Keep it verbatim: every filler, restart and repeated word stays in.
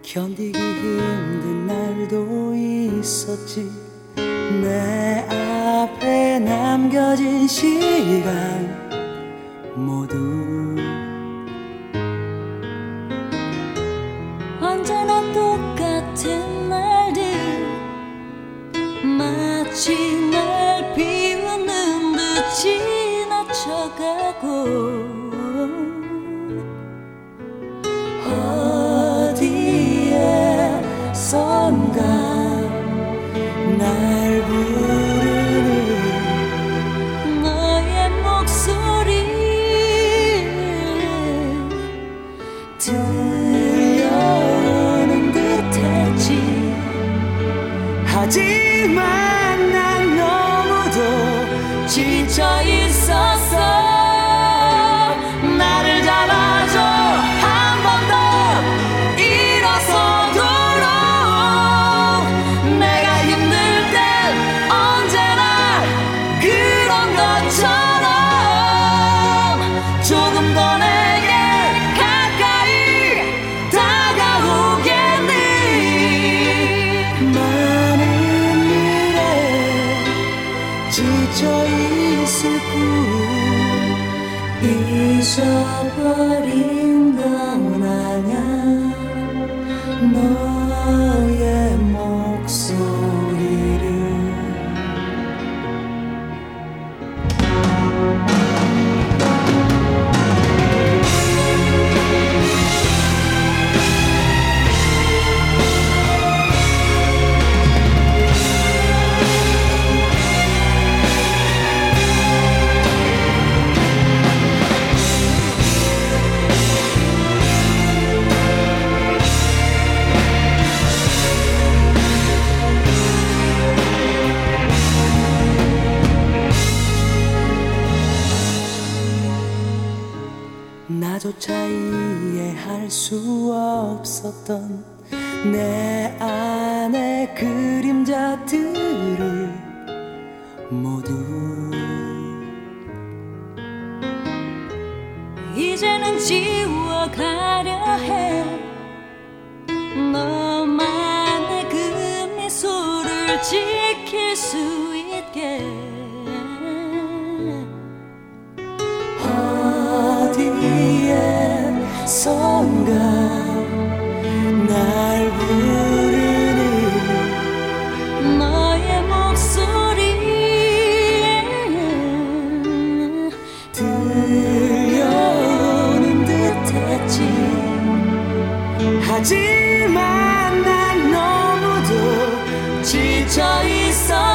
견디기 힘든 날도 있었지. 내 앞에 남겨진 시간 모두 언제나 똑같은 날들 마치 날 비웃는 듯 지나쳐가고 어디에선가 날 부르는 너의 목소리 들려오는 듯했지. 하지만 난 너무도 지쳐 있었어. 나를 잡아줘 한 번 더 일어서도록. 내가 힘들 땐 언제나 그런 것처럼 조금 더 내게 가까이 다가오겠니. 많은 일에 지쳐 있을 뿐 잊어버린 건 아냐. 너의 목소리를 나조차 이해할 수 없었던 내 안의 그림자들을 모두 이제는 지워가려 해. 너만의 그 미소를 지킬 수 있게. 어디에선가 날 부르는 너의 목소리 들려오는 듯했지. 하지만 난 너무도 지쳐 있어.